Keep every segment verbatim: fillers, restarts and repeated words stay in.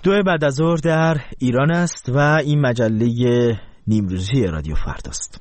دو بعد از ظهر در ایران است و این مجله نیمروزی رادیو فرداست.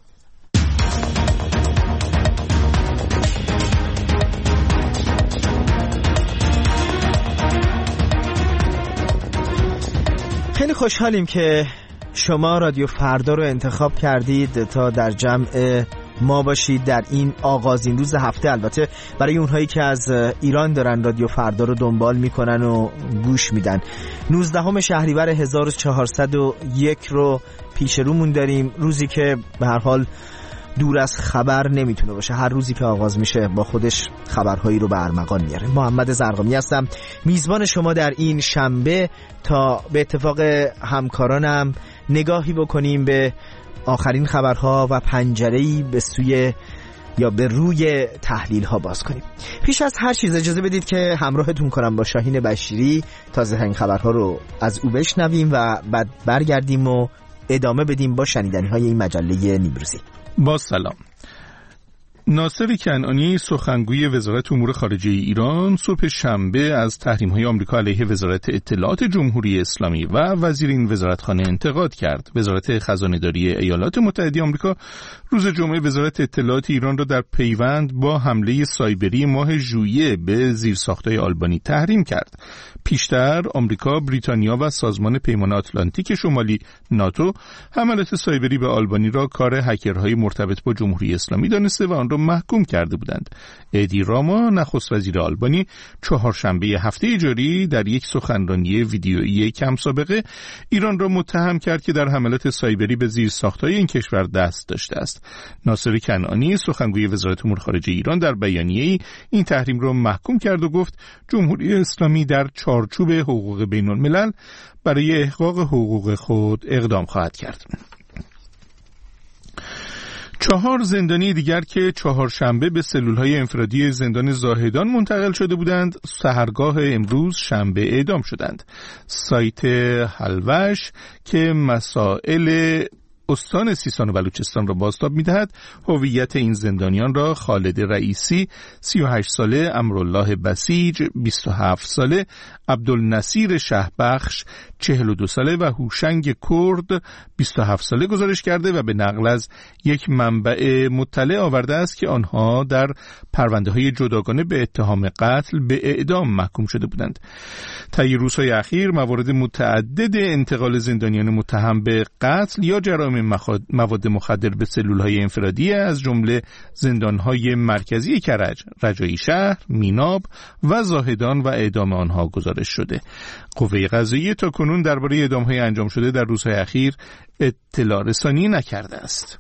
خیلی خوشحالیم که شما رادیو فردا رو انتخاب کردید تا در جمع ما باشید در این آغازین روز هفته. البته برای اونهایی که از ایران دارن رادیو فردا رو دنبال میکنن و گوش میدن، نوزدهم شهریور هزار و چهارصد و یک رو پیش رومون داریم، روزی که به هر حال دور از خبر نمیتونه باشه. هر روزی که آغاز میشه با خودش خبرهایی رو به ارمغان میاره. محمد زرقامی هستم، میزبان شما در این شنبه، تا به اتفاق همکارانم نگاهی بکنیم به آخرین خبرها و پنجره‌ای به سوی یا به روی تحلیل ها باز کنیم. پیش از هر چیز اجازه بدید که همراهتون کنم با شاهین بشیری تازه ترین خبرها رو از او بشنویم و بعد برگردیم و ادامه بدیم با شنیدنی های این مجله نیمروزی. با سلام. ناصر کنعانی سخنگوی وزارت امور خارجه ایران صبح شنبه از تحریم‌های آمریکا علیه وزارت اطلاعات جمهوری اسلامی و وزیر این وزارتخانه انتقاد کرد. وزارت خزانه‌داری ایالات متحده آمریکا روز جمعه وزارت اطلاعات ایران را در پیوند با حمله سایبری ماه ژوئیه به زیرساخت‌های آلبانی تحریم کرد. پیشتر آمریکا، بریتانیا و سازمان پیمان آتلانتیک شمالی ناتو حملات سایبری به آلبانی را کار هکرهای مرتبط با جمهوری اسلامی دانسته و آن را محکوم کرده بودند. ادی راما، نخست وزیر آلبانی، چهارشنبه هفته جاری در یک سخنرانی ویدیویی کم سابقه ایران را متهم کرد که در حملات سایبری به زیرساخت‌های این کشور دست داشته است. ناصر کنعانی سخنگوی وزارت امور خارجه ایران در بیانیه‌ای این تحریم را محکوم کرد و گفت جمهوری اسلامی در چارچوب حقوق بین الملل برای احقاق حقوق خود اقدام خواهد کرد. چهار زندانی دیگر که چهارشنبه به سلول‌های انفرادی زندان زاهدان منتقل شده بودند، سحرگاه امروز شنبه اعدام شدند. سایت حلوش که مسائل استان سیستان و بلوچستان را بازتاب می‌دهد، هویت این زندانیان را خالد رئیسی سی و هشت ساله، امرالله بسیج بیست و هفت ساله، عبدالنصیر شهبخش چهل و دو ساله و هوشنگ کرد بیست و هفت ساله گزارش کرده و به نقل از یک منبع مطلع آورده است که آنها در پرونده‌های جداگانه به اتهام قتل به اعدام محکوم شده بودند. طی روزهای اخیر موارد متعدد انتقال زندانیان متهم به قتل یا جرایم مواد مخدر به سلول‌های انفرادی از جمله زندان‌های مرکزی کرج، رجایی شهر، میناب و زاهدان و اعدام آنها گزارش شده. قوه قضاییه تا کنون درباره اعدام‌های انجام شده در روزهای اخیر اطلاع رسانی نکرده است.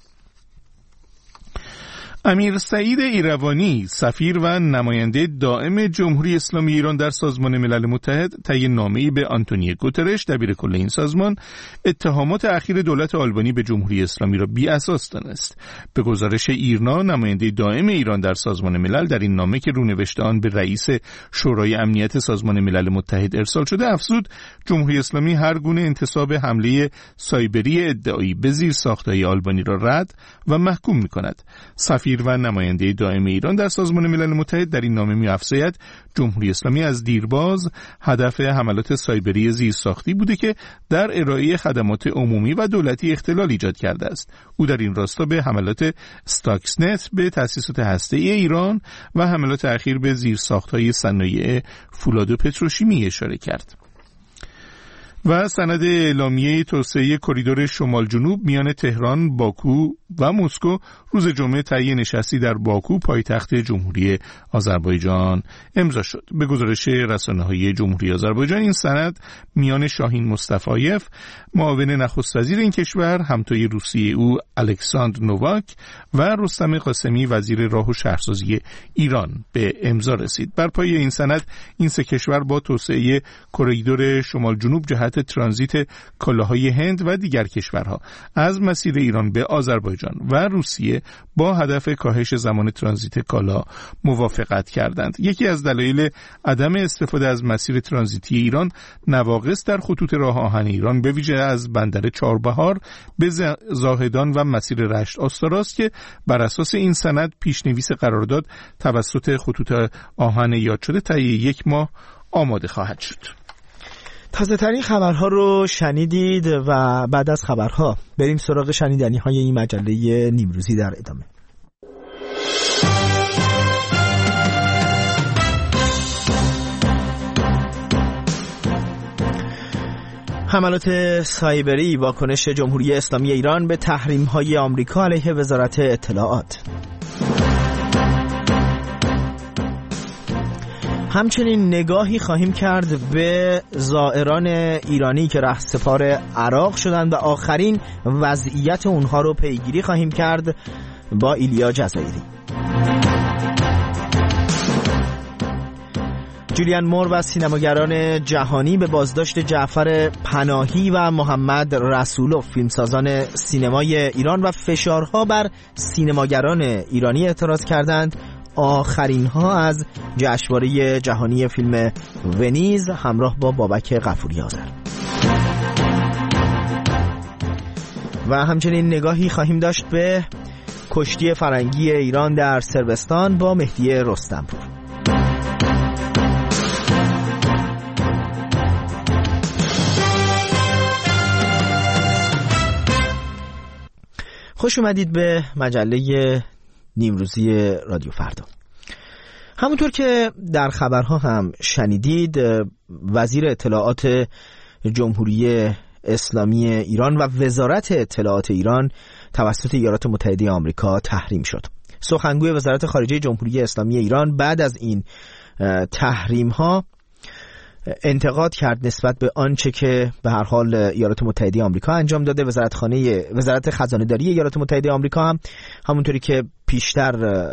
امیر سعید ایروانی، سفیر و نماینده دائم جمهوری اسلامی ایران در سازمان ملل متحد، طی نامه‌ای به آنتونیو گوترش دبیرکل این سازمان اتهامات اخیر دولت آلبانی به جمهوری اسلامی را بی اساس دانست. به گزارش ایرنا، نماینده دائم ایران در سازمان ملل در این نامه که رونوشت آن به رئیس شورای امنیت سازمان ملل متحد ارسال شده افزود جمهوری اسلامی هر گونه انتساب حمله سایبری ادعایی به زیرساخت‌های آلبانی را رد و محکوم می‌کند. سفیر و نماینده دائم ایران در سازمان ملل متحد در این نامه می‌افزاید جمهوری اسلامی از دیرباز هدف حملات سایبری زیرساختی بوده که در ارائه خدمات عمومی و دولتی اختلال ایجاد کرده است. او در این راستا به حملات استاکسنت به تأسیسات هسته‌ای ایران و حملات اخیر به زیرساخت‌های صنایع فولاد و پتروشیمی اشاره کرد. و سند اعلامیه توسعه کریدور شمال جنوب میان تهران، باکو و مسکو روز جمعه طی نشستی در باکو پایتخت جمهوری آذربایجان امضا شد. به گزارش رسانه‌های جمهوری آذربایجان این سند میان شاهین مصطفایف، معاون نخست وزیر این کشور، همتای روسیه او الکساندر نوواک و رستم قاسمی وزیر راه و شهرسازی ایران به امضا رسید. بر پایه این سند این سه کشور با توسعه کریدور شمال جنوب جهت ترانزیت کالاهای هند و دیگر کشورها از مسیر ایران به آذربایجان و روسیه با هدف کاهش زمان ترانزیت کالا موافقت کردند. یکی از دلایل عدم استفاده از مسیر ترانزیتی ایران نواقص در خطوط راه آهن ایران به ویژه از بندر چهاربهار به زاهدان و مسیر رشت آستاراست که بر اساس این سند پیشنویس قرارداد توسط خطوط آهن یاد شده طی یک ماه آماده خواهد شد. تازه ترین خبرها رو شنیدید و بعد از خبرها بریم سراغ شنیدنی های این مجله نیمروزی در ادامه. حملات سایبری، واکنش جمهوری اسلامی ایران به تحریم‌های آمریکا علیه وزارت اطلاعات. همچنین نگاهی خواهیم کرد به زائران ایرانی که رهسپار عراق شدند و آخرین وضعیت اونها رو پیگیری خواهیم کرد با ایلیا جزایری. جولیان مور و سینماگران جهانی به بازداشت جعفر پناهی و محمد رسولوف فیلمسازان سینمای ایران و فشارها بر سینماگران ایرانی اعتراض کردند. آخرین ها از جشنواره جهانی فیلم ونیز همراه با بابک غفوری آذر. و همچنین نگاهی خواهیم داشت به کشتی فرنگی ایران در صربستان با مهدی رستمپور. خوش اومدید به مجله نیمروزی رادیو فردا. همونطور که در خبرها هم شنیدید، وزیر اطلاعات جمهوری اسلامی ایران و وزارت اطلاعات ایران توسط ایالات متحده آمریکا تحریم شد. سخنگوی وزارت خارجه جمهوری اسلامی ایران بعد از این تحریم ها انتقاد کرد نسبت به آنچه که به هر حال ایالات متحده آمریکا انجام داده. وزارت خانه وزارت خزانه داری ایالات متحده آمریکا هم همونطوری که پیشتر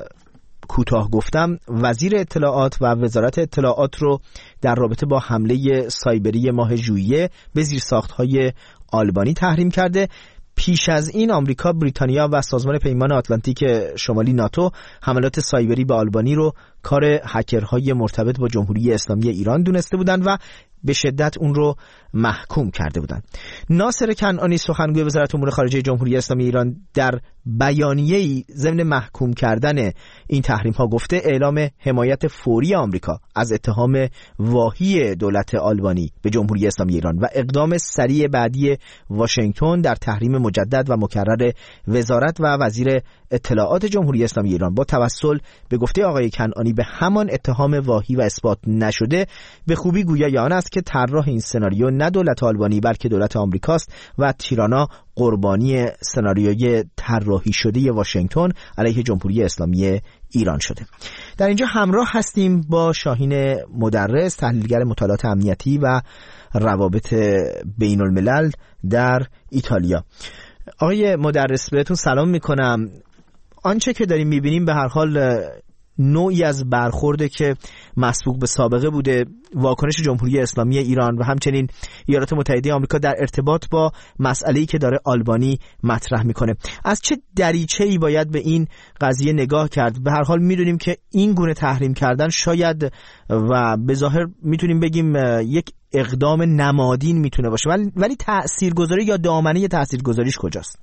کوتاه گفتم، وزیر اطلاعات و وزارت اطلاعات رو در رابطه با حمله سایبری ماه ژوئیه به زیرساخت‌های آلبانی تحریم کرده. پیش از این آمریکا، بریتانیا و سازمان پیمان آتلانتیک شمالی ناتو حملات سایبری به آلبانی رو کار هکرهای مرتبط با جمهوری اسلامی ایران دونسته بودند و به شدت اون رو محکوم کرده بودند. ناصر کنعانی سخنگوی وزارت امور خارجه جمهوری اسلامی ایران در بیانیه‌ای ضمن محکوم کردن این تحریم ها گفته اعلام حمایت فوری آمریکا از اتهام واهی دولت آلبانی به جمهوری اسلامی ایران و اقدام سریع بعدی واشنگتن در تحریم مجدد و مکرر وزارت و وزیر اطلاعات جمهوری اسلامی ایران با توسل به گفته آقای کنعانی به همان اتهام واهی و اثبات نشده به خوبی گویای آن است که طراح این سناریو نه دولت آلبانی بلکه دولت آمریکاست و تیرانا قربانی سناریوی طراحی شده واشنگتن علیه جمهوری اسلامی ایران شده. در اینجا همراه هستیم با شاهین مدرس، تحلیلگر مطالعات امنیتی و روابط بین الملل در ایتالیا. آقای مدرس بهتون سلام میکنم. آنچه که داریم میبینیم به هر حال نوعی از برخورده که مسبوق به سابقه بوده، واکنش جمهوری اسلامی ایران و همچنین ایالات متحده آمریکا در ارتباط با مسئله‌ای که داره آلبانی مطرح میکنه. از چه دریچه‌ای باید به این قضیه نگاه کرد؟ به هر حال میدونیم که این گونه تحریم کردن شاید و به ظاهر میتونیم بگیم یک اقدام نمادین میتونه باشه، ولی ولی تاثیرگذاری یا دامنه تاثیرگذاریش کجاست؟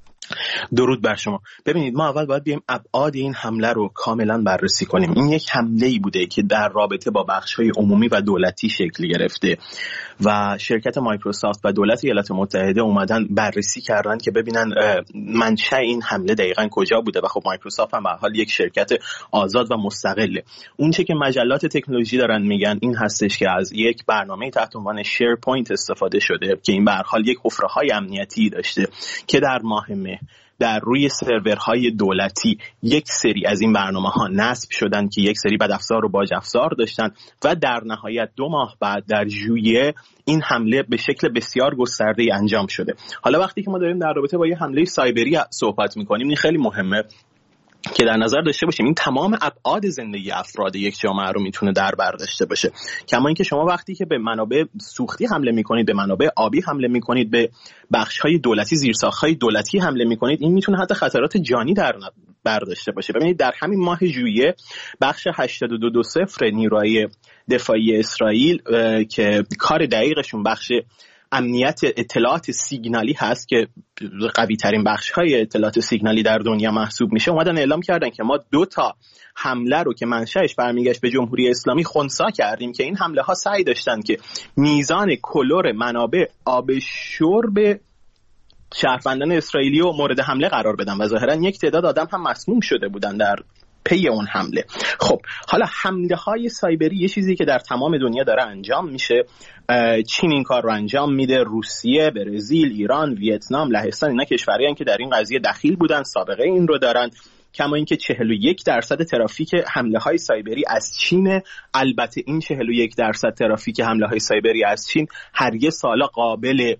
درود بر شما. ببینید، ما اول باید بیایم ابعاد این حمله رو کاملا بررسی کنیم. این یک حمله‌ای بوده که در رابطه با بخش‌های عمومی و دولتی شکل گرفته و شرکت مایکروسافت و دولت ایالات متحده اومدن بررسی کردن که ببینن منشأ این حمله دقیقاً کجا بوده و خب مایکروسافت هم به حال یک شرکت آزاد و مستقله. اون چه که مجلات تکنولوژی دارن میگن این هستش که از یک برنامه تحت عنوان شیرپوینت استفاده شده که این به هر حال یک حفره‌های امنیتی داشته که در ماه مه در روی سرورهای دولتی یک سری از این برنامه‌ها نصب شدن که یک سری بدافزار و باج افزار داشتن و در نهایت دو ماه بعد در ژوئیه این حمله به شکل بسیار گسترده‌ای انجام شده. حالا وقتی که ما داریم در رابطه با یه حمله سایبری صحبت می‌کنیم، این خیلی مهمه که در نظر داشته باشیم این تمام ابعاد زندگی افراد یک جامعه رو میتونه در بر داشته باشه. کما اینکه شما وقتی که به منابع سوختی حمله میکنید، به منابع آبی حمله میکنید، به بخش‌های دولتی، زیرساخت‌های دولتی حمله میکنید، این میتونه حتی خطرات جانی در بر داشته باشه. ببینید در همین ماه ژوئیه بخش هشتاد و دو دو صفر نیروهای دفاعی اسرائیل که کار دقیقشون بخش امنیت اطلاعات سیگنالی هست که قوی ترین بخش های اطلاعات سیگنالی در دنیا محسوب میشه، اومدن اعلام کردن که ما دو تا حمله رو که منشأش برمیگشت به جمهوری اسلامی خنثی کردیم که این حمله ها سعی داشتن که میزان کلور منابع آب شرب شهروندان اسرائیلی رو مورد حمله قرار بدن و ظاهرا یک تعداد آدم هم مسموم شده بودن در پی اون حمله. خب حالا حمله های سایبری یه چیزی که در تمام دنیا داره انجام میشه. چین این کار رو انجام میده، روسیه، برزیل، ایران، ویتنام، لهستان، اینا کشورهایی که در این قضیه دخیل بودن، سابقه این رو دارن. کما اینکه چهل و یک درصد ترافیک حمله های سایبری از چین. البته این چهل و یک درصد ترافیک حمله های سایبری از چین هر یه سالا قابل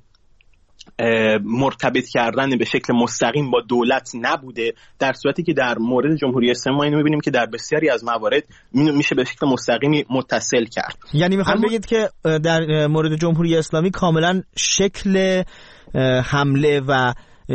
مرتبط کردن به شکل مستقیم با دولت نبوده، در صورتی که در مورد جمهوری اسلامی ما اینو می‌بینیم که در بسیاری از موارد میشه به شکل مستقیمی متصل کرد. یعنی میخوام اما... بگید که در مورد جمهوری اسلامی کاملا شکل حمله و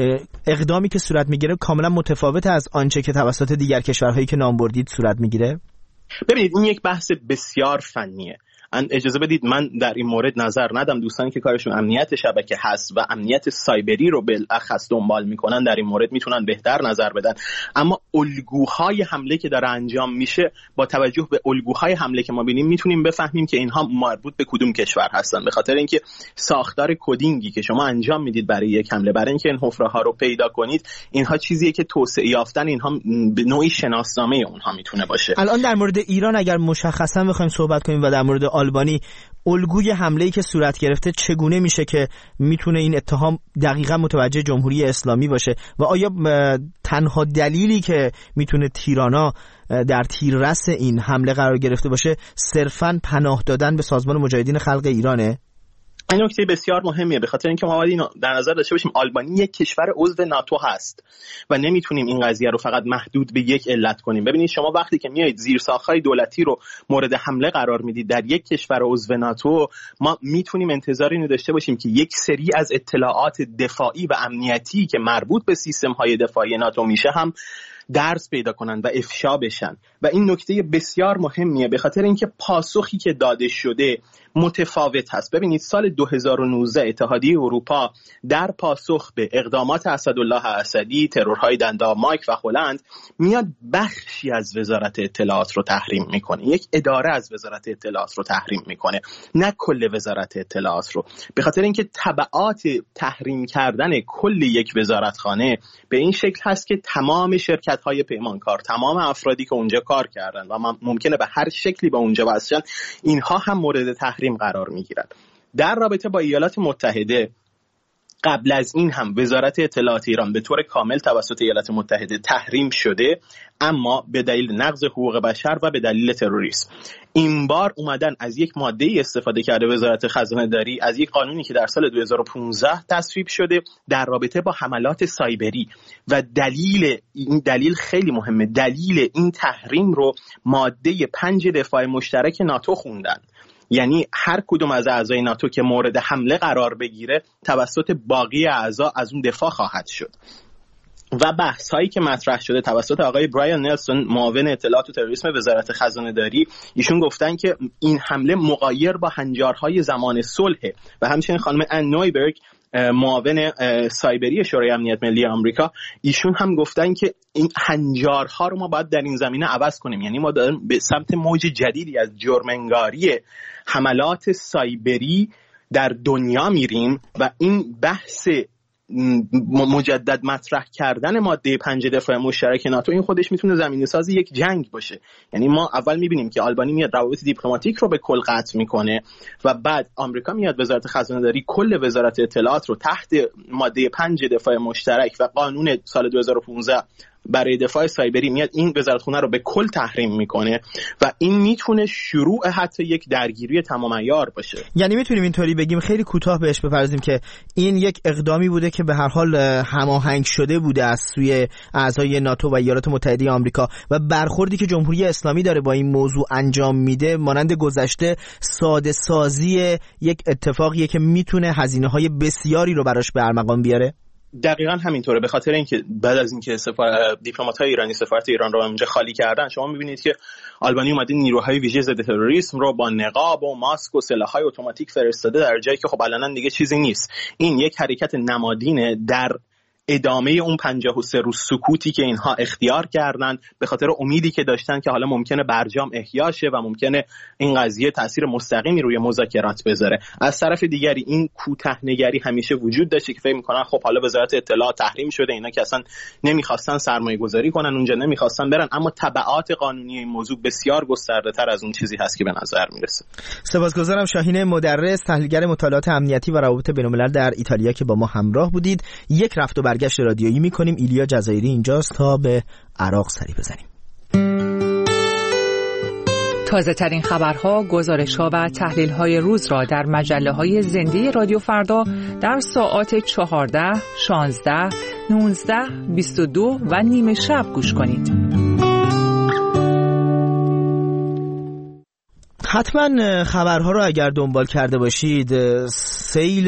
اقدامی که صورت میگیره کاملا متفاوت از آنچه که توسط دیگر کشورهایی که نام بردید صورت میگیره؟ ببینید این یک بحث بسیار فنیه. اجازه بدید من در این مورد نظر ندم. دوستانی که کارشون امنیت شبکه هست و امنیت سایبری رو بالاخص دنبال میکنن در این مورد میتونن بهتر نظر بدن. اما الگوهای حمله که داره انجام میشه، با توجه به الگوهای حمله که ما ببینیم میتونیم بفهمیم که اینها مربوط به کدوم کشور هستن، به خاطر اینکه ساختار کدینگی که شما انجام میدید برای یک حمله، برای اینکه این حفره ها رو پیدا کنید، اینها چیزیه که توسعه یافتن اینها به نوعی شناسنامه اونها میتونه باشه. الان در مورد ایران اگر مشخصا بخوایم صحبت کنیم و در مورد آلبانی، الگوی حمله‌ای که صورت گرفته چگونه میشه که میتونه این اتهام دقیقاً متوجه جمهوری اسلامی باشه و آیا تنها دلیلی که میتونه تیرانا در تیررس این حمله قرار گرفته باشه صرفاً پناه دادن به سازمان مجاهدین خلق ایرانه؟ این نکته بسیار مهمیه، به خاطر اینکه ما باید اینو در نظر داشته باشیم. آلبانی یک کشور عضو ناتو هست و نمیتونیم این قضیه رو فقط محدود به یک علت کنیم. ببینید شما وقتی که میایید زیرساخت‌های دولتی رو مورد حمله قرار میدید در یک کشور عضو ناتو، ما میتونیم انتظار اینو داشته باشیم که یک سری از اطلاعات دفاعی و امنیتی که مربوط به سیستم‌های دفاعی ناتو میشه هم درس پیدا کنن و افشا بشن. و این نکته بسیار مهمیه، به خاطر اینکه پاسخی که داده شده متفاوت هست. ببینید سال دو هزار و نوزده اتحادیه اروپا در پاسخ به اقدامات اسدالله اسدی، ترورهای دندانمایک و هلند، میاد بخشی از وزارت اطلاعات رو تحریم میکنه، یک اداره از وزارت اطلاعات رو تحریم میکنه، نه کل وزارت اطلاعات رو، به خاطر اینکه تبعات تحریم کردن کل یک وزارتخانه به این شکل هست که تمام شرکت‌های پیمانکار، تمام افرادی که اونجا کار کردن و ممکنه به هر شکلی با اونجا واسطن، اینها هم مورد تحریم قرار میگیرن. در رابطه با ایالات متحده قبل از این هم وزارت اطلاعات ایران به طور کامل توسط ایالات متحده تحریم شده، اما به دلیل نقض حقوق بشر و به دلیل تروریسم. این بار اومدن از یک ماده‌ای استفاده کرده وزارت خزانه داری، از یک قانونی که در سال دو هزار و پانزده تصویب شده در رابطه با حملات سایبری، و دلیل این دلیل خیلی مهمه، دلیل این تحریم رو ماده پنج دفاع مشترک ناتو خوندن. یعنی هر کدوم از اعضای ناتو که مورد حمله قرار بگیره توسط باقی اعضا از اون دفاع خواهد شد. و بحث هایی که مطرح شده توسط آقای برایان نلسون، معاون اطلاعات و تروریسم وزارت خزانه داری، ایشون گفتن که این حمله مغایر با هنجارهای زمان صلح. و همچنین خانم ان نویبرگ، معاون سایبری شورای امنیت ملی آمریکا، ایشون هم گفتن که این هنجارها رو ما باید در این زمینه عوض کنیم. یعنی ما داریم به سمت موج جدیدی از جرم‌انگاری حملات سایبری در دنیا میریم و این بحث مجدد مطرح کردن ماده پنج دفاع مشترک ناتو، این خودش میتونه زمینه ساز یک جنگ باشه. یعنی ما اول میبینیم که آلبانی میاد روابط دیپلماتیک رو به کل قطع میکنه و بعد آمریکا میاد وزارت خزانه داری کل وزارت اطلاعات رو تحت ماده پنج دفاع مشترک و قانون سال دو هزار و پانزده برای دفاع سایبری میاد این وزارتخونه رو به کل تحریم میکنه و این میتونه شروع حتی یک درگیری تمام عیار باشه. یعنی میتونیم اینطوری بگیم، خیلی کوتاه بهش بپردازیم، که این یک اقدامی بوده که به هر حال هماهنگ شده بوده از سوی اعضای ناتو و ایالات متحده آمریکا و برخوردی که جمهوری اسلامی داره با این موضوع انجام میده مانند گذشته ساده سازی یک اتفاقیه که میتونه هزینه‌های بسیاری رو براش به ارمغان بیاره. دقیقاً همینطوره. به خاطر اینکه بعد از اینکه سفارت دیپلمات‌های ایرانی سفارت ایران رو اونجا خالی کردن، شما می‌بینید که آلبانی اومده نیروهای ویژه ضد تروریسم رو با نقاب و ماسک و سلاح‌های اتوماتیک فرستاده در جایی که خب علنا دیگه چیزی نیست. این یک حرکت نمادینه در ادامه اون پنجاه و سه روز سکوتی که اینها اختیار کردن به خاطر امیدی که داشتن که حالا ممکنه برجام احیا شه و ممکنه این قضیه تاثیر مستقیمی روی مذاکرات بذاره. از طرف دیگری این کوتاه‌نگری همیشه وجود داشته که فکر می‌کنن خب حالا وزارت اطلاعات تحریم شده، اینا که اصلا نمی‌خواستن سرمایه‌گذاری کنن اونجا، نمی‌خواستن برن، اما تبعات قانونی این موضوع بسیار گسترده‌تر از اون چیزی هست که به نظر میرسه. سپاسگزارم شاهین مدرس، تحلیلگر مطالعات امنیتی و روابط بین‌الملل در ایتالیا که با ما همراه بودید. یک رفت و برگشت رادیویی می‌کنیم. ایلیا جزایری اینجاست تا به عراق سری بزنیم. تازه ترین خبرها، گزارش‌ها و تحلیل‌های روز را در مجله‌های زنده رادیو فردا در ساعات چهارده، شانزده، نوزده، بیست و دو و نیمه شب گوش کنید. حتما خبرها رو اگر دنبال کرده باشید، سیل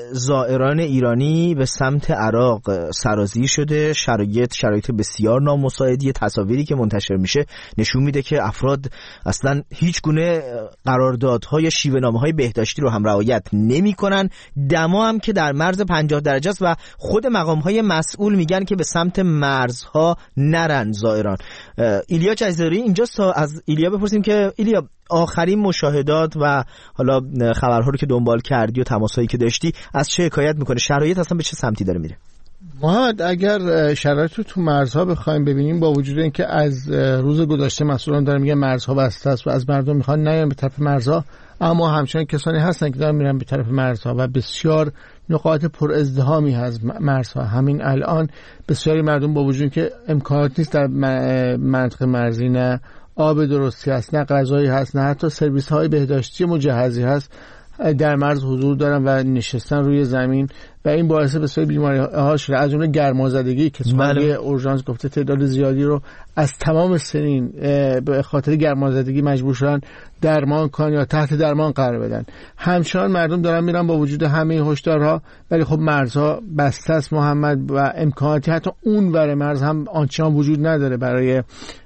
زائران ایرانی به سمت عراق سرازیر شده. شرایط شرایط بسیار نامساعدی. تصاویری که منتشر میشه نشون میده که افراد اصلا هیچ گونه قراردادها یا شیوه‌نامه‌های بهداشتی رو هم رعایت نمی‌کنن. دما هم که در مرز پنجاه درجه است و خود مقام‌های مسئول میگن که به سمت مرزها نرن زائران. ایلیا جزایری اینجاست تا از ایلیا بپرسیم که ایلیا، آخرین مشاهدات و حالا خبرها رو که دنبال کردی و تماسایی که داشتی از چه حکایت میکنه؟ شرایط اصلا به چه سمتی داره میره؟ محمد، اگر شرایط رو تو مرزها بخوایم ببینیم، با وجود اینکه از روز گذشته مسئولان دارن میگن مرزها بسته است و از مردم میخوان نیان به طرف مرزها، اما همچنان کسانی هستن که دارن میرن به طرف مرزها و بسیار نقاط پر ازدحامی هست مرزها. همین الان بسیاری مردم با وجود اینکه امکانات نیست در منطقه مرزی، نه آب درستی هست، نه غذایی هست، نه حتی سرویس های بهداشتی مجهزی هست، در مرز حضور دارن و نشستن روی زمین و این باعث بسیاری بیماری ها شده، از جمله گرمازدگی که سازمان اورژانس گفته تعداد زیادی رو از تمام سنین به خاطر گرمازدگی مجبور شدن درمان کنن یا تحت درمان قرار بدن. همچنان مردم دارن میرن با وجود همه هشدارها، ولی خب مرزها بسته است محمد و امکاناتی حتی اون ور مرز هم آنچنان وجود نداره برای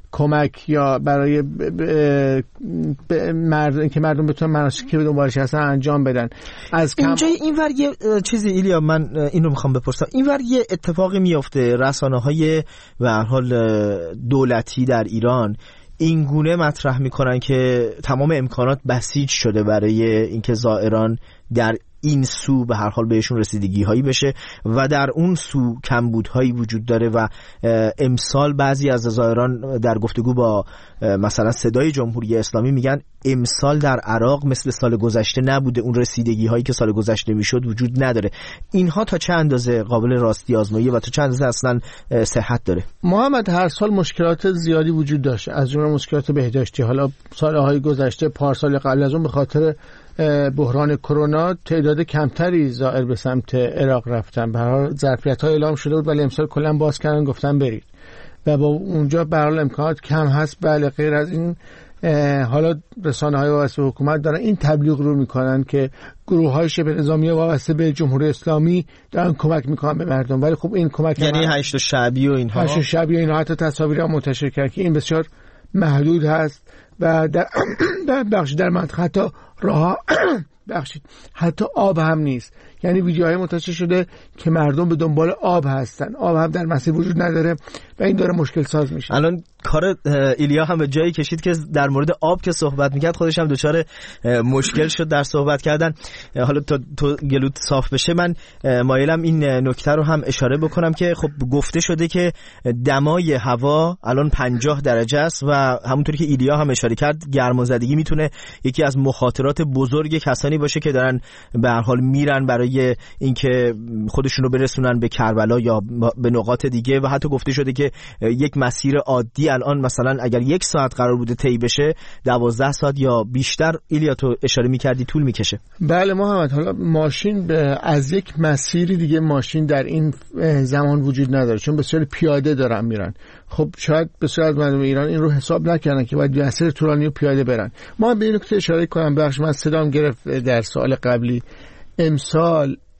کمک یا برای ب... ب... ب... مرد... که مردم بتونن مناسکی که به دنبالش هستن انجام بدن. از کم... اینجا اینور یه چیزی ایلیا، من اینو میخوام بپرسم، اینور یه اتفاقی میفته، رسانه‌های به هر حال دولتی در ایران این گونه مطرح میکنن که تمام امکانات بسیج شده برای اینکه زائران در این سو به هر حال بهشون رسیدگی هایی بشه و در اون سو کمبودهایی وجود داره و امسال بعضی از زائران در گفتگو با مثلا صدای جمهوری اسلامی میگن امسال در عراق مثل سال گذشته نبوده، اون رسیدگی هایی که سال گذشته میشد وجود نداره. اینها تا چه اندازه قابل راستی آزمایی و تا چه اندازه اصلا صحت داره؟ محمد، هر سال مشکلات زیادی وجود داشته، از جمله مشکلات بهداشتی. حالا سالهای گذشته، پارسال قبل از اون، به خاطر بحران کرونا تعداد کمتری زائر به سمت عراق رفتن. به هر حال ظرفیت‌ها اعلام شده بود ولی امسال کلا باز کردن، گفتن برید و با اونجا به هر حال امکانات کم هست. بله، غیر از این حالا رسانه‌های وابسته به حکومت دارن این تبلیغ رو میکنن که گروه‌های شبه نظامی وابسته به جمهوری اسلامی دارن کمک میکنن به مردم، ولی خب این کمک یعنی هشت شعبی و اینها هشت شعبی و اینها حتی تصاویری هم منتشر کرد که این بسیار محدود هست و در در بخش در منطقه حتی راه بخشید حتی آب هم نیست. یعنی ویدیوهای منتشر شده که مردم به دنبال آب هستن، آب هم در مسیر وجود نداره و این داره مشکل ساز میشه. الان کار ایلیا هم به جایی کشید که در مورد آب که صحبت میکرد خودش هم دچار مشکل شد در صحبت کردن. حالا تا تو گلوت صاف بشه، من مایلم این نکته رو هم اشاره بکنم که خب گفته شده که دمای هوا الان پنجاه درجه است و همونطوری که ایلیا هم اشاره کرد گرمازدگی میتونه یکی از مخاطرات بزرگ کسانی باشه که دارن به هر حال میرن برای اینکه خودشون رو برسونن به کربلا یا به نقاط دیگه و حتی گفته شده که یک مسیر عادی الان مثلا اگر یک ساعت قرار بوده طی بشه دوازده ساعت یا بیشتر، ایلیا تو اشاره میکردی، طول میکشه. بله محمد، حالا ماشین از یک مسیری دیگه ماشین در این زمان وجود نداره چون بسیار پیاده دارن میرن. خب شاید بسیار از مردم ایران این رو حساب نکردن که باید مسیر طولانی و پیاده برن. ما به این نکته اشاره کنم، بخش من صدام گرفت در سال قبلی، امسال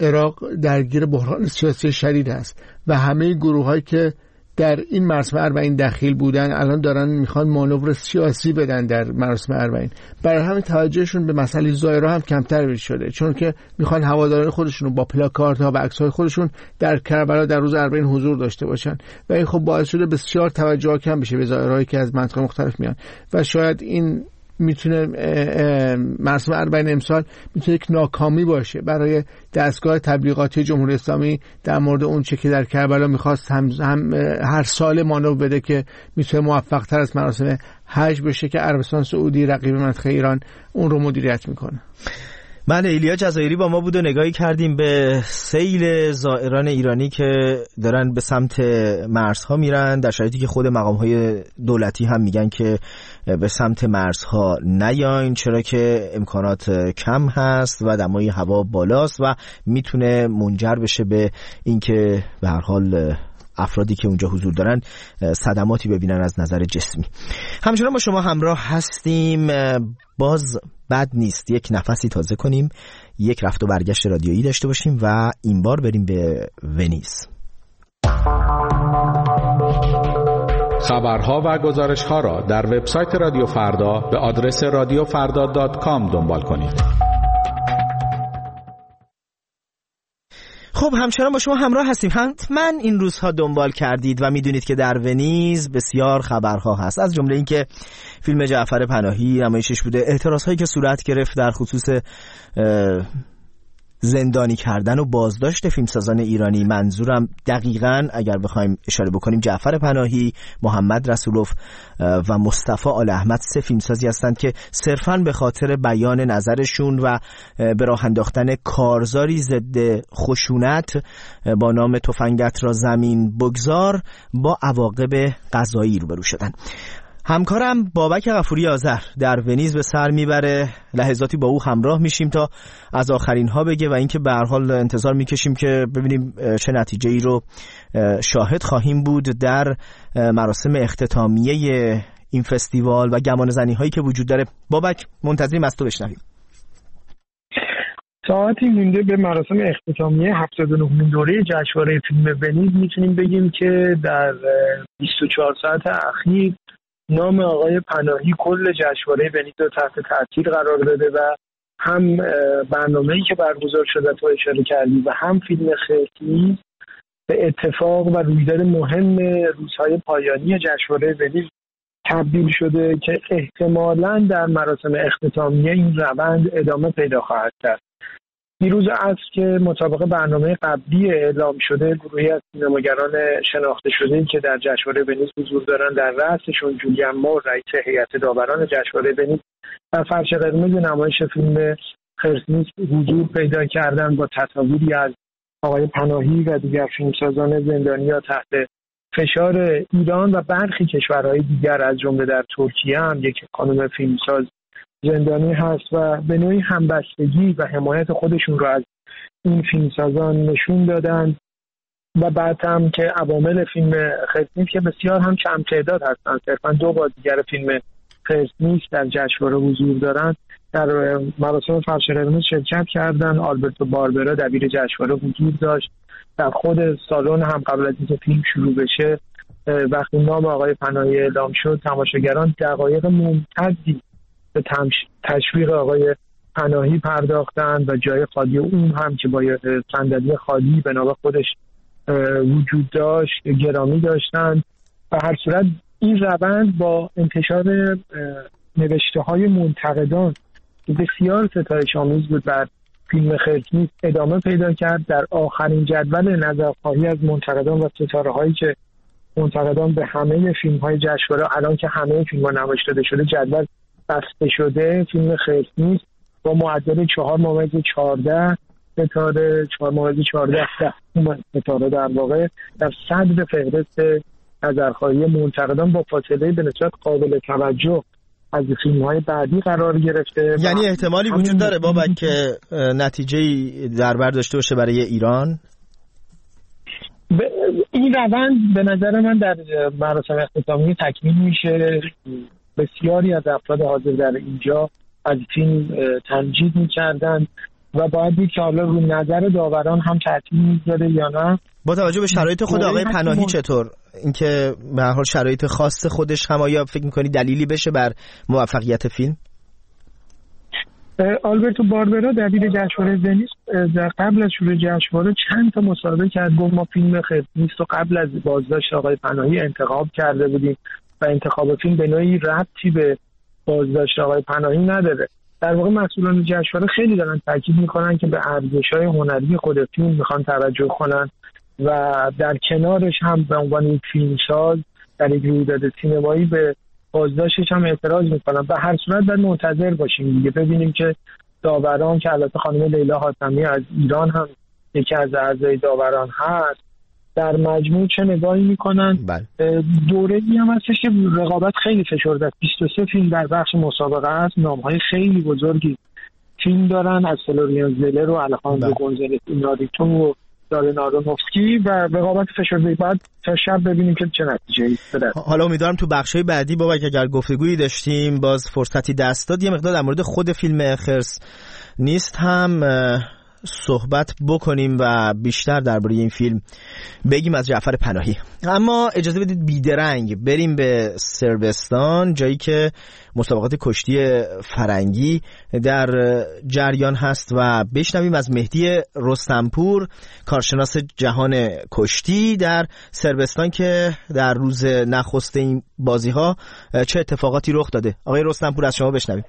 عراق درگیر بحران سیاسی شدید است و همه گروه‌هایی که در این مراسم اربعین دخیل بودن الان دارن میخوان مانور سیاسی بدن در مراسم اربعین. برای همین توجهشون به مسئله زائرها هم کمتر شده، چون که میخوان هواداران خودشون رو با پلاکاردها و عکس‌های خودشون در کربلا در روز اربعین حضور داشته باشن و این خب باعث شده بسیار توجه کم بشه به زائرهایی که از مناطق مختلف میان و شاید این میتونه مراسم اربعین امسال میتونه یک ناکامی باشه برای دستگاه تبلیغاتی جمهوری اسلامی در مورد اون چه که در کربلا میخواست هم, هم هر سال مانور بده که میتونه موفق تر از مراسم حج بشه که عربستان سعودی رقیب منطقه ایران اون رو مدیریت میکنه. بله، ایلیا جزایری با ما بود و نگاهی کردیم به سیل زائران ایرانی که دارن به سمت مرزها میرن، در شرایطی که خود مقام‌های دولتی هم میگن که به سمت مرزها نیاین، چرا که امکانات کم هست و دمای هوا بالاست و میتونه منجر بشه به اینکه به هر حال افرادی که اونجا حضور دارن صدماتی ببینن از نظر جسمی. همچنان با شما همراه هستیم. باز بد نیست یک نفسی تازه کنیم، یک رفت و برگشت رادیویی داشته باشیم و این بار بریم به ونیز. خبرها و گزارش‌ها را در وبسایت رادیو فردا به آدرس رادیو فردا دات کام دنبال کنید. خب همچنان با شما همراه هستیم. حتما این روزها دنبال کردید و میدونید که در ونیز بسیار خبرها هست، از جمله این که فیلم جعفر پناهی نمایشش بوده، اعتراض هایی که صورت گرفت در خصوص زندانی کردن و بازداشت فیلمسازان ایرانی. منظورم دقیقاً اگر بخوایم اشاره بکنیم جعفر پناهی، محمد رسولوف و مصطفی آل احمد سه فیلمسازی هستند که صرفاً به خاطر بیان نظرشون و به راه انداختن کارزاری ضد خشونت با نام تفنگت را زمین بگذار با عواقب قضایی روبرو شدن. همکارم بابک غفوری آذر در ونیز به سر میبره، لحظاتی با او همراه میشیم تا از آخرین ها بگه و اینکه به هر حال انتظار میکشیم که ببینیم چه نتیجه ای رو شاهد خواهیم بود در مراسم اختتامیه این فستیوال و گمانه‌زنی هایی که وجود داره. بابک منتظریم از تو بشنویم. ساعتی مونده به مراسم اختتامیه هفتاد و نهمین دوره جشنواره فیلم ونیز. میتونیم بگیم که در بیست و چهار ساعت اخیر نام آقای پناهی کل جشنواره ونیز رو تحت تاثیر قرار داده و هم برنامه‌ای که برگزار شده تو اشاره کردی و هم فیلم خرس‌نیز به اتفاق و رویداد مهم روزهای پایانی جشنواره ونیز تبدیل شده که احتمالاً در مراسم اختتامیه این روند ادامه پیدا خواهد کرد. دیروز عصر که مطابق برنامه قبلی اعلام شده گروهی از سینماگران شناخته شده که در جشنواره ونیز حضور دارند، در رأسشون جولیان مور رئیس هیئت داوران جشنواره ونیز و فرش قرمز نمایش فیلم خرس‌نیز حضور پیدا کردند با تصاویری از آقای پناهی و دیگر فیلمسازان زندانی‌ها تحت فشار ایران و برخی کشورهای دیگر از جمله در ترکیه هم یک خانم فیلمساز زندانی هست و به نوعی همبستگی و حمایت خودشون رو از این فیلمسازان نشون دادن و بعد هم که عوامل فیلم خرس‌نیز که بسیار هم کم تعداد هستن، صرفا دو بازیگر فیلم خرس‌نیز در جشنواره حضور دارن، در مراسم فرش قرمز شرکت کردن. آلبرتو باربرا دبیر جشنواره حضور داشت. در خود سالن هم قبل از اینکه فیلم شروع بشه وقتی نام آقای پناهی اعلام شد تماشاگران دقایق ممتدی به تشویق آقای پناهی پرداختند و جای خالی اون هم که با صندلی خالی به نام خودش وجود داشت گرامی داشتند. و هر صورت این روند با انتشار نوشته های منتقدان که بسیار ستایش آمیز بود بر فیلم خرس‌نیز ادامه پیدا کرد. در آخرین جدول نظرخواهی از منتقدان و ستاره هایی که منتقدان به همه فیلم های جشنواره الان که همه فیلم ها نمایش داده شده جدول بسته شده، فیلم خرس‌نیز با معدل چهار ممیز چهارده ستاره چهار ممیز چهارده ستاره در واقع در صدر فهرست نظرخواهی منتقدان با فاصله به نسبت قابل توجه از فیلم‌های بعدی قرار گرفته. یعنی احتمالی وجود داره بابک که نتیجه‌ای در بر داشته باشه برای ایران؟ این روند به نظر من در مراسم اختتامیه تکمیل میشه. بسیاری از افراد حاضر در اینجا از فیلم تمجید می‌کردند و باید دید که حالا رو نظر داوران هم تاثیر میذاره یا نه. با توجه به شرایط خود آقای پناهی چطور اینکه به هر حال شرایط خاص خودش هم آیا فکر می‌کنی دلیلی بشه بر موفقیت فیلم؟ آلبرتو باربرا دبیر جشنواره ونیز در قبل از شروع جشنواره چند تا مسابقه کرد، گفت ما فیلم خیلی نیست و قبل از بازداشت آقای پناهی انتخاب کرده بودیم و انتخاب فیلم به نوعی ربطی به بازداشت آقای پناهی نداره. در واقع مسئولان جشنواره خیلی دارن تاکید میکنن که به ارزش‌های هنری خود فیلم میخوان توجه کنن و در کنارش هم به عنوان یک فیلمساز در یک رویداد سینمایی به بازداشتش هم اعتراض میکنن. به هر صورت باید منتظر باشیم دیگه ببینیم که داوران که البته خانم لیلا حاتمی از ایران هم یکی از اعضای داوران هست در مجموع چه نگاهی میکنن. دوره‌ای هم هستش که رقابت خیلی فشرده است. بیست و سه فیلم در بخش مسابقه است، نام‌های خیلی بزرگی فیلم دارن از فلوریان زلر و الخاندرو گونزالز ایناریتو و دارن آرونوفسکی و رقابت فشرده. بعد تا شب ببینیم که چه نتیجه‌ای بده. حالا امیدوارم تو بخش‌های بعدی بابا که اگر گفتگویی داشتیم باز فرصتی دست داد یه مقدار در مورد خود فیلم خرس نیست هم صحبت بکنیم و بیشتر درباره این فیلم بگیم از جعفر پناهی. اما اجازه بدید بیدرنگ بریم به صربستان، جایی که مسابقات کشتی فرنگی در جریان هست و بشنویم از مهدی رستمپور، کارشناس جهان کشتی در صربستان، که در روز نخست این بازی‌ها چه اتفاقاتی رخ داده. آقای رستمپور از شما بشنویم.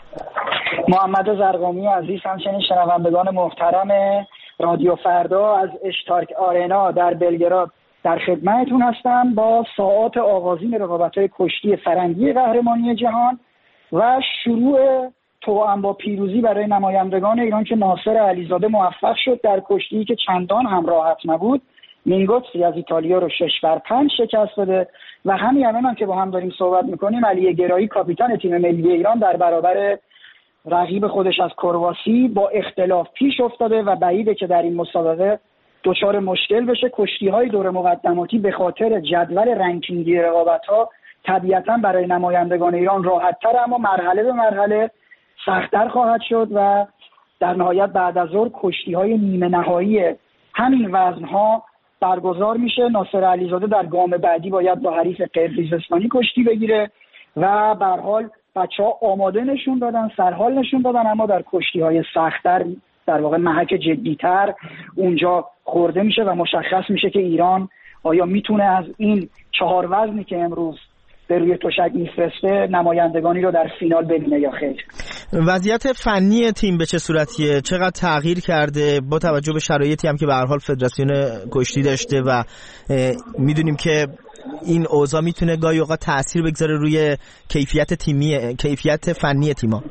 محمد زرقامی عزیز، همچنین شنوندگان محترم رادیو فردا از اشتارک آرنا در بلگراد در خدمتتون هستم با ساعات آغازین رقابت‌های کشتی فرنگی قهرمانی جهان و شروع توأم با پیروزی برای نمایندگان ایران که ناصر علیزاده موفق شد در کشتی که چندان هم راحت نبود مینگوتسی از ایتالیا رو شش بر پنج شکست داده و همین الان هم که با هم داریم صحبت می‌کنیم علی گرایی کاپیتان تیم ملی ایران در برابر رقیب خودش از کرواسی با اختلاف پیش افتاده و بعیده که در این مسابقه دچار مشکل بشه. کشتی‌های دور مقدماتی به خاطر جدول رنکینگی رقابت‌ها طبیعتاً برای نمایندگان ایران راحت‌تر اما مرحله به مرحله سخت‌تر خواهد شد و در نهایت بعد از ظهر کشتی‌های نیمه نهایی همین وزن‌ها برگزار میشه. ناصر علیزاده در گام بعدی باید با حریف قرقیزستانی کشتی بگیره و به هر حال بچه‌ها آماده نشون دادن، سرحال نشون دادن، اما در کشتی‌های سخت‌تر در واقع محک جدی‌تر اونجا خورده میشه و مشخص میشه که ایران آیا میتونه از این چهار وزنی که امروز به روی تشک میفرسته نمایندگانی رو در فینال ببینه یا خیر. وضعیت فنی تیم به چه صورتیه؟ چقدر تغییر کرده با توجه به شرایطی هم که به هر حال فدراسیون کشتی داشته و میدونیم که این اوضاع میتونه گاهی اوقات تأثیر بگذاره روی کیفیت تیمی، کیفیت فنی تیم‌ها؟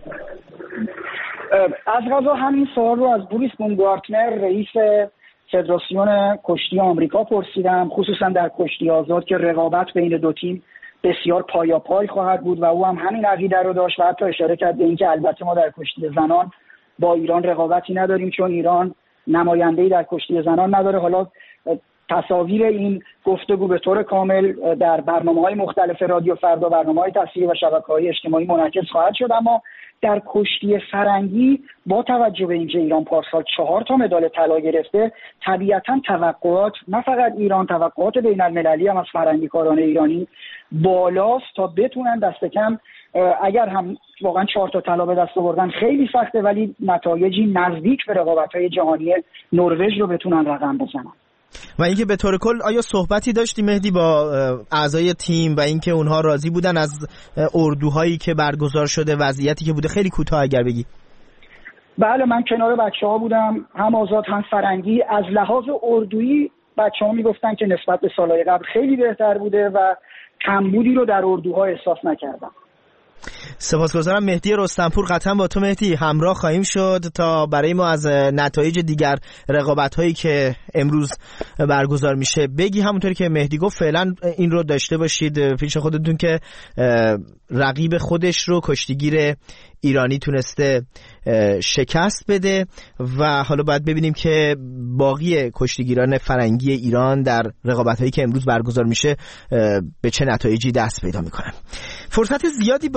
از قضا همین سوال رو از بوریس بومگارتنر رئیس فدراسیون کشتی آمریکا پرسیدم، خصوصا در کشتی آزاد که رقابت بین دو تیم بسیار پایاپای خواهد بود و او هم همین عقیده رو داشت و حتی اشاره کرد به اینکه البته ما در کشتی زنان با ایران رقابتی نداریم چون ایران نماینده‌ای در کشتی زنان نداره. حالا تصاویر این گفتگو به طور کامل در برنامه‌های مختلف رادیو فردا، برنامه‌های تصویری و شبکه‌های اجتماعی منعکس خواهد شد. اما در کشتی فرنگی با توجه به اینکه ایران پارسال چهار تا مدال طلا گرفته، طبیعتاً توقعات نه فقط ایران، توقعات بین‌المللی هم از فرنگی‌کاران ایرانی بالاست تا بتونن دست کم اگر هم واقعا چهار تا طلا به دست آوردن خیلی سخته ولی نتایجی نزدیک به رقابت‌های جهانی نروژ رو بتونن رقم بزنن. و اینکه به طور کل آیا صحبتی داشتی مهدی با اعضای تیم و اینکه اونها راضی بودن از اردوهایی که برگزار شده، وضعیتی که بوده؟ خیلی کوتاه اگر بگی. بله، من کنار بچه‌ها بودم، هم آزاد هم فرنگی. از لحاظ اردویی بچه‌ها میگفتن که نسبت به سالهای قبل خیلی بهتر بوده و کمبودی رو در اردوها احساس نکردم. سپاسگزارم مهدی رستمپور. قطعا با تو مهدی همراه خواهیم شد تا برای ما از نتایج دیگر رقابت‌هایی که امروز برگزار میشه بگی. همونطوری که مهدی گفت فعلا این رو داشته باشید پیش خودتون که رقیب خودش رو کشتیگیر ایرانی تونسته شکست بده و حالا باید ببینیم که باقی کشتیگیران فرنگی ایران در رقابت‌هایی که امروز برگزار میشه به چه نتایجی دست پیدا میکنن. فرصت زیادی باقی نمونده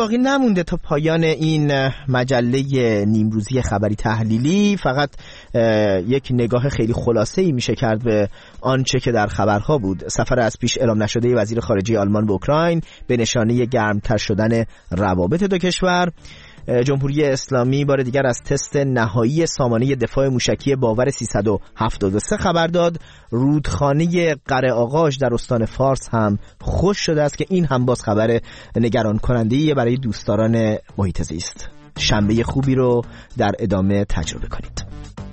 نمونده تا پایان این مجله نیمروزی خبری تحلیلی. فقط یک نگاه خیلی خلاصه‌ای میشه کرد به آنچه که در خبرها بود. سفر از پیش اعلام نشده وزیر خارجه آلمان به اوکراین به نشانه گرمتر شدن روابط دو کشور. جمهوری اسلامی بار دیگر از تست نهایی سامانه دفاع موشکی باور سیصد و هفتاد و سه خبر داد. رودخانه قره آغاش در استان فارس هم خوش شده است که این هم باز خبر نگران کننده‌ای برای دوستداران محیط زیست. شنبه خوبی رو در ادامه تجربه کنید.